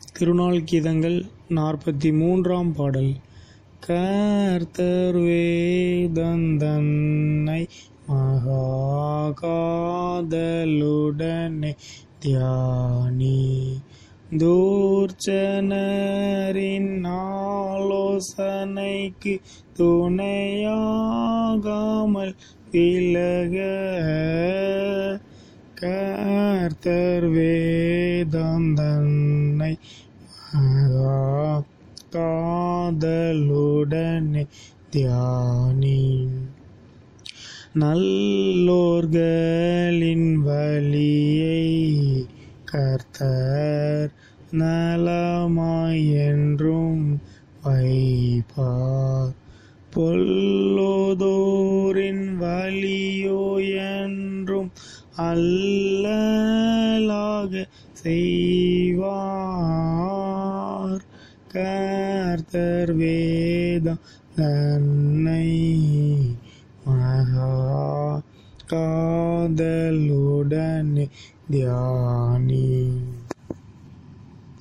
திருநாள் கீதங்கள் 43ஆம் பாடல். கர்த்தர் வேதந்தன்னை மகா காதலுடனே தியானி, தூர்ச்சனரின் ஆலோசனைக்கு துணையாகாமல் விலக. கர்த்தர் வேதந்தன்னை மகா காதலுடனே தியானி, நல்லோர்களின் வழியை கர்த்தர் நலமாய் என்றும் வைப்பார். பொல்லோதோரின் வழியோ என்றும் அல்லலாக செய்வார். கர்த்தர் வேதந்தன்னை மகா காதலுடனே தியானி.